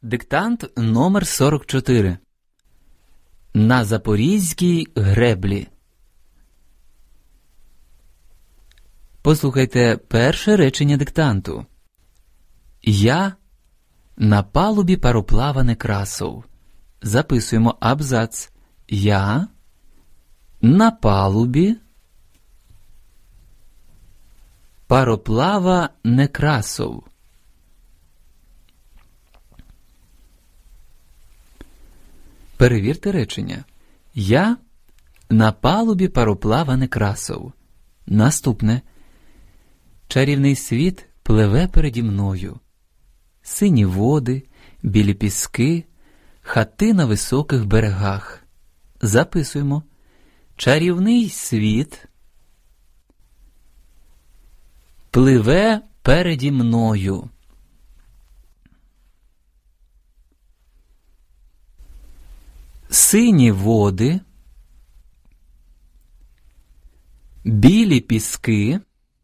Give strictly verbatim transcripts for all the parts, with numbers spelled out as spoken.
Диктант номер сорок чотири. На Запорізькій греблі. Послухайте перше речення диктанту. Я на палубі пароплава Некрасов. Записуємо абзац. Я на палубі пароплава Некрасов. Перевірте речення. Я на палубі пароплава Некрасов. Наступне. Чарівний світ пливе переді мною. Сині води, білі піски, хати на високих берегах. Записуємо. Чарівний світ пливе переді мною. Сині води, білі піски,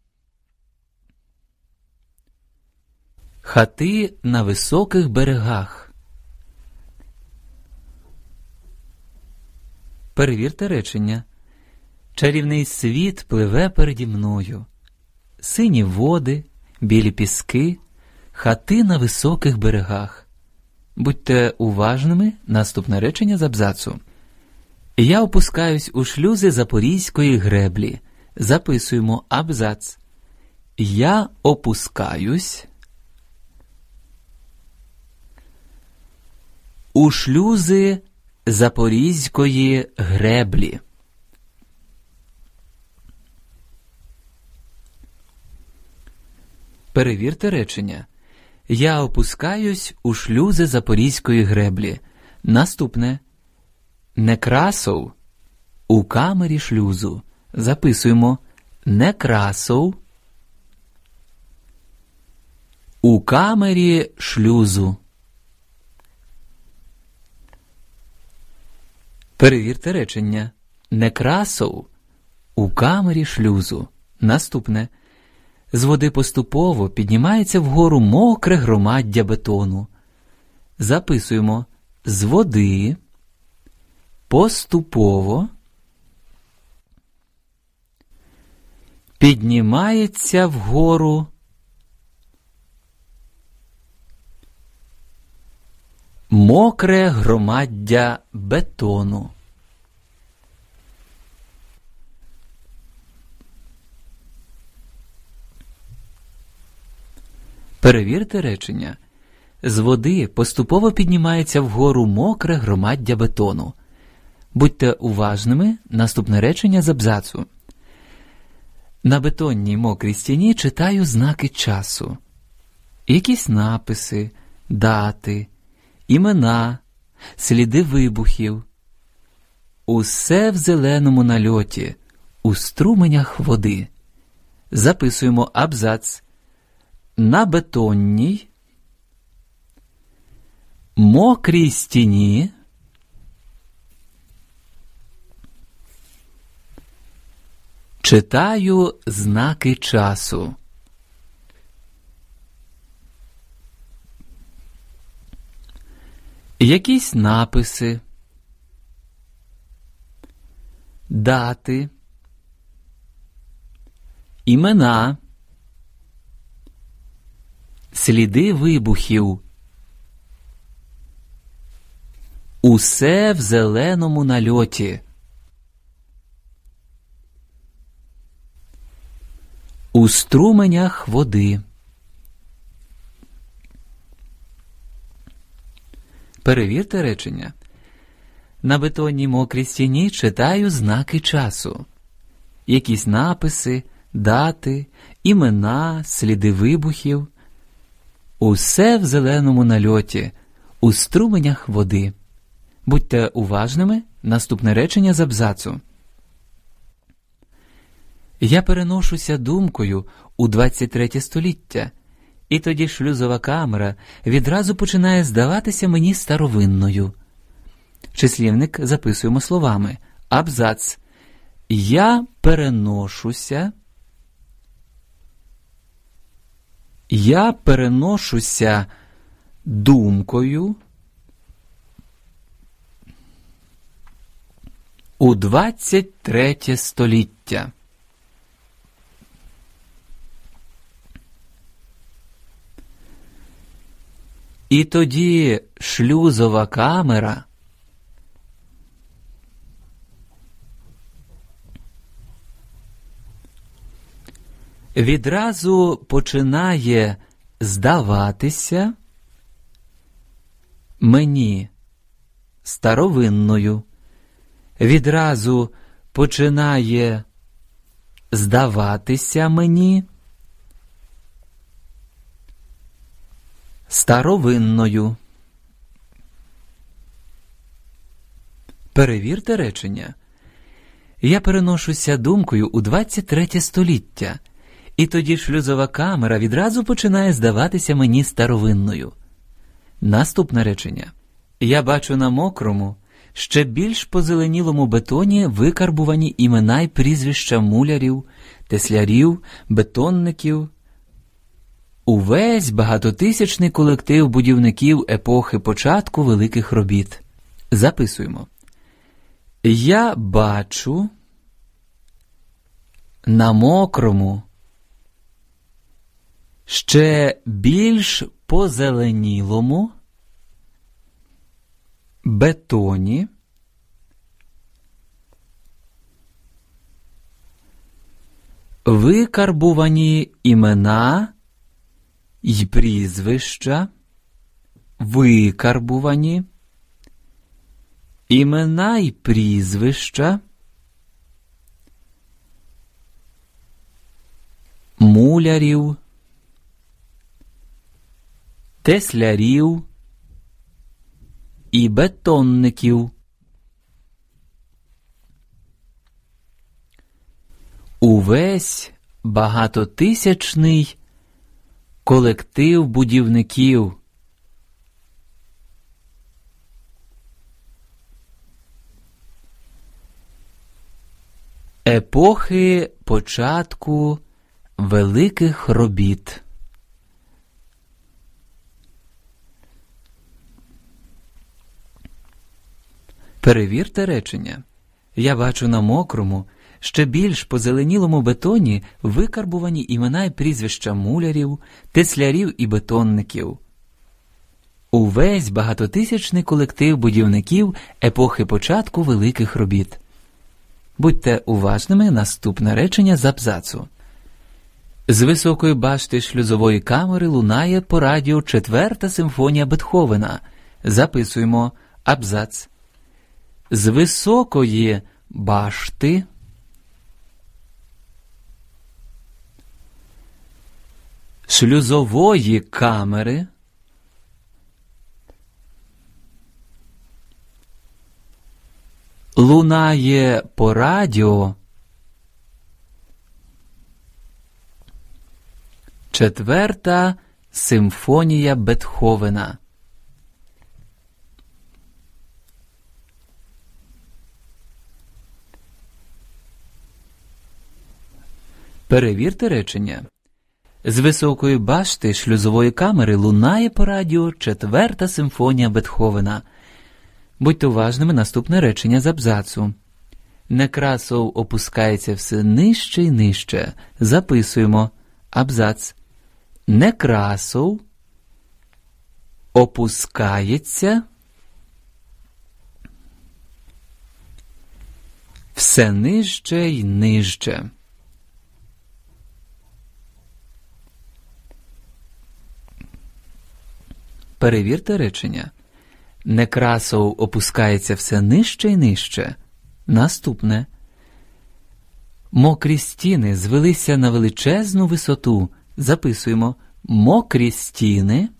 хати на високих берегах. Перевірте речення. Чарівний світ пливе переді мною. Сині води, білі піски, хати на високих берегах. Будьте уважними, наступне речення з абзацу. Я опускаюсь у шлюзи Запорізької греблі. Записуємо абзац. Я опускаюсь у шлюзи Запорізької греблі. Перевірте речення. Я опускаюсь у шлюзи Запорізької греблі. Наступне. Некрасов у камері шлюзу. Записуємо. Некрасов у камері шлюзу. Перевірте речення. Некрасов у камері шлюзу. Наступне. З води поступово піднімається вгору мокре громаддя бетону. Записуємо. З води поступово піднімається вгору мокре громаддя бетону. Перевірте речення. З води поступово піднімається вгору мокре громаддя бетону. Будьте уважними, наступне речення з абзацу. На бетонній мокрій стіні читаю знаки часу. Якісь написи, дати, імена, сліди вибухів. Усе в зеленому нальоті, у струменях води. Записуємо абзац. На бетонній мокрій стіні читаю знаки часу. Якісь написи, дати, імена, сліди вибухів. Усе в зеленому нальоті. У струменях води. Перевірте речення. На бетонній мокрій стіні читаю знаки часу. Якісь написи, дати, імена, сліди вибухів. Усе в зеленому нальоті, у струменях води. Будьте уважними, наступне речення з абзацу. Я переношуся думкою у двадцять третє століття, і тоді шлюзова камера відразу починає здаватися мені старовинною. Числівник записуємо словами. Абзац. Я переношуся Я переношуся думкою у двадцять третє століття. І тоді шлюзова камера відразу починає здаватися мені старовинною, відразу починає здаватися мені старовинною. Перевірте речення. Я переношуся думкою у двадцять третє століття, і тоді шлюзова камера відразу починає здаватися мені старовинною. Наступне речення. Я бачу на мокрому, ще більш позеленілому бетоні викарбувані імена й прізвища мулярів, теслярів, бетонників, увесь багатотисячний колектив будівників епохи початку великих робіт. Записуємо. Я бачу на мокрому, ще більш позеленілому бетоні викарбувані імена й прізвища, викарбувані імена й прізвища мулярів, теслярів і бетонників. Увесь багатотисячний колектив будівників епохи початку великих робіт. Перевірте речення. Я бачу на мокрому, ще більш позеленілому бетоні викарбувані імена й прізвища мулярів, теслярів і бетонників. Увесь багатотисячний колектив будівників епохи початку великих робіт. Будьте уважними, наступне речення з абзацу. З високої башти шлюзової камери лунає по радіо четверта симфонія Бетховена. Записуємо абзац. З високої башти шлюзової камери лунає по радіо четверта симфонія Бетховена. Перевірте речення. З високої башти шлюзової камери лунає по радіо четверта симфонія Бетховена. Будьте уважними, наступне речення з абзацу. Некрасов опускається все нижче й нижче. Записуємо абзац. Некрасов опускається все нижче й нижче. Перевірте речення. Некрасов опускається все нижче й нижче. Наступне. Мокрі стіни звелися на величезну висоту. Записуємо. Мокрі стіни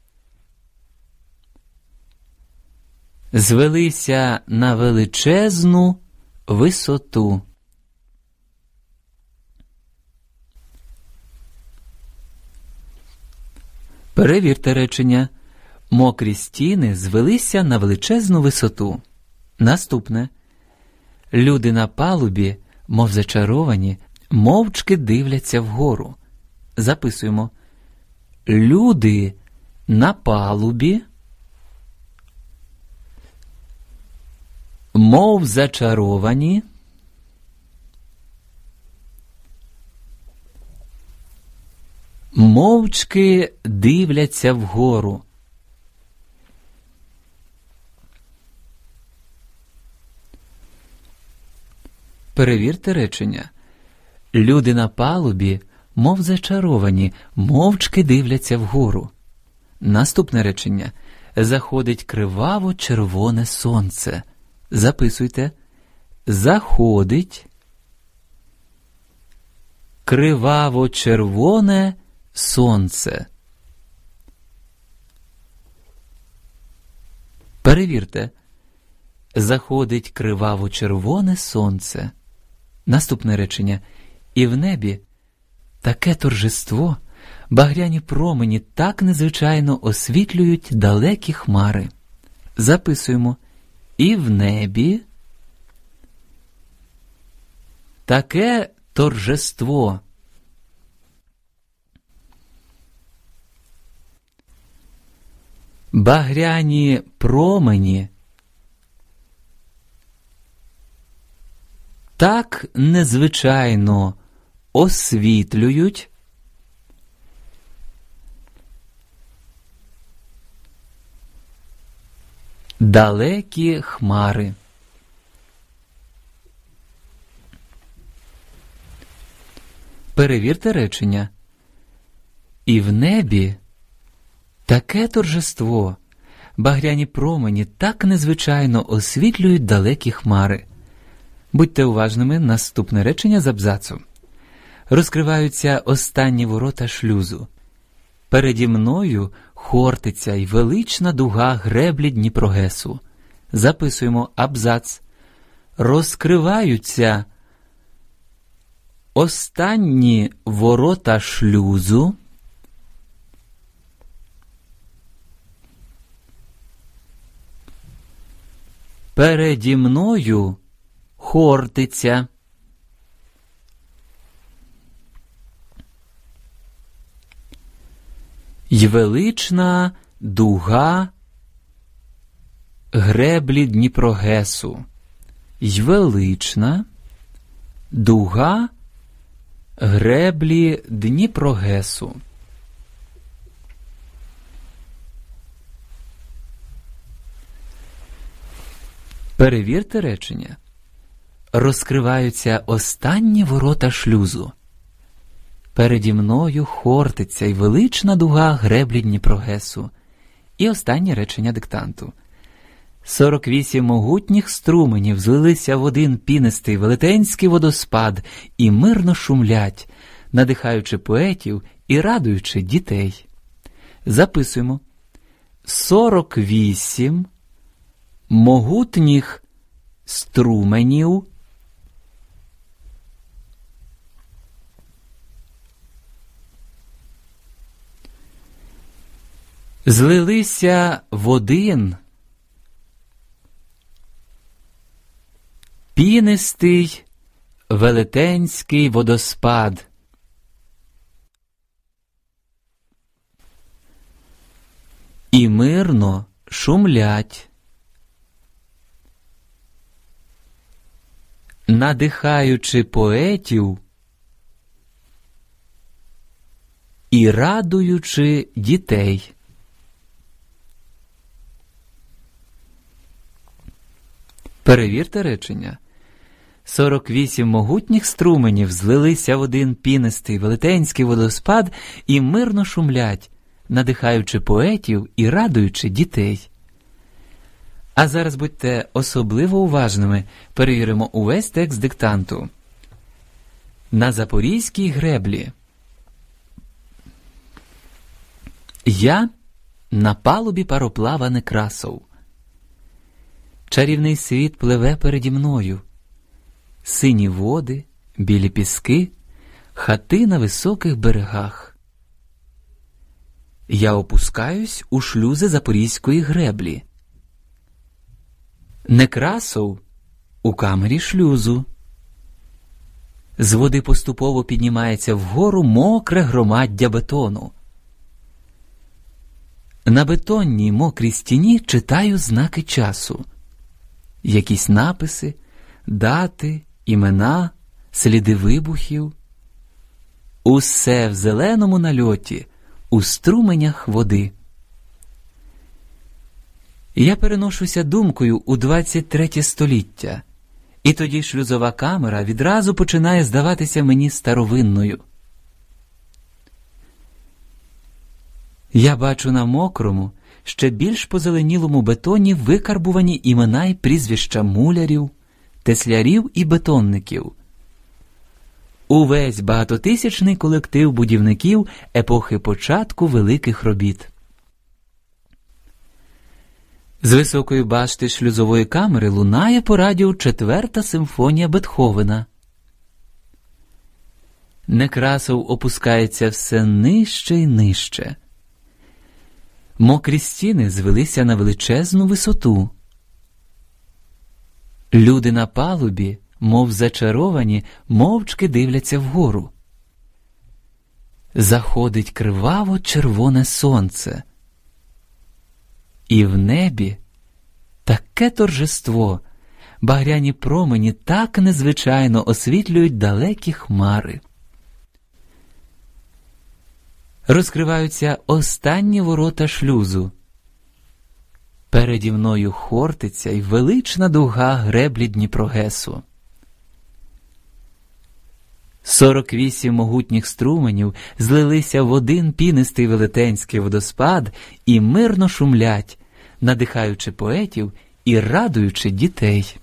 звелися на величезну висоту. Перевірте речення. Мокрі стіни звелися на величезну висоту. Наступне. Люди на палубі, мов зачаровані, мовчки дивляться вгору. Записуємо. Люди на палубі, мов зачаровані, мовчки дивляться вгору. Перевірте речення. Люди на палубі, мов зачаровані, мовчки дивляться вгору. Наступне речення. Заходить криваво-червоне сонце. Записуйте. Заходить криваво-червоне сонце. Перевірте. Заходить криваво-червоне сонце. Наступне речення. І в небі таке торжество, багряні промені так незвичайно освітлюють далекі хмари. Записуємо. І в небі таке торжество. Багряні промені так незвичайно освітлюють далекі хмари. Перевірте речення. І в небі таке торжество, багряні промені так незвичайно освітлюють далекі хмари. Будьте уважними, наступне речення з абзацу. Розкриваються останні ворота шлюзу. Переді мною хортиця й велична дуга греблі Дніпрогесу. Записуємо абзац. Розкриваються останні ворота шлюзу. Переді мною хортиця. Й велична дуга греблі Дніпрогесу. Й велична дуга греблі Дніпрогесу. Перевірте речення. Розкриваються останні ворота шлюзу. Переді мною хортиця й велична дуга греблі Дніпрогесу. І останнє речення диктанту. Сорок вісім могутніх струменів злилися в один пінистий велетенський водоспад і мирно шумлять, надихаючи поетів і радуючи дітей. Записуємо. Сорок вісім могутніх струменів злилися в один пінистий велетенський водоспад. І мирно шумлять, надихаючи поетів і радуючи дітей. Перевірте речення. Сорок вісім могутніх струменів злилися в один пінистий велетенський водоспад і мирно шумлять, надихаючи поетів і радуючи дітей. А зараз будьте особливо уважними, перевіримо увесь текст диктанту. На Запорізькій греблі. Я на палубі пароплава Некрасов. Чарівний світ пливе переді мною. Сині води, білі піски, хати на високих берегах. Я опускаюсь у шлюзи Запорізької греблі. Некрасов у камері шлюзу. З води поступово піднімається вгору мокре громаддя бетону. На бетонній мокрій стіні читаю знаки часу. Якісь написи, дати, імена, сліди вибухів. Усе в зеленому нальоті, у струменях води. Я переношуся думкою у двадцять третє століття, і тоді шлюзова камера відразу починає здаватися мені старовинною. Я бачу на мокрому, ще більш позеленілому бетоні викарбувані імена й прізвища мулярів, теслярів і бетонників. Увесь багатотисячний колектив будівників епохи початку великих робіт. З високої башти шлюзової камери лунає по радіо четверта симфонія Бетховена. Некрасов опускається все нижче й нижче. Мокрі стіни звелися на величезну висоту. Люди на палубі, мов зачаровані, мовчки дивляться вгору. Заходить криваво-червоне сонце. І в небі таке торжество, багряні промені так незвичайно освітлюють далекі хмари. Розкриваються останні ворота шлюзу. Переді мною Хортиця й велична дуга греблі Дніпрогесу. Сорок вісім могутніх струменів злилися в один пінистий велетенський водоспад і мирно шумлять, надихаючи поетів і радуючи дітей.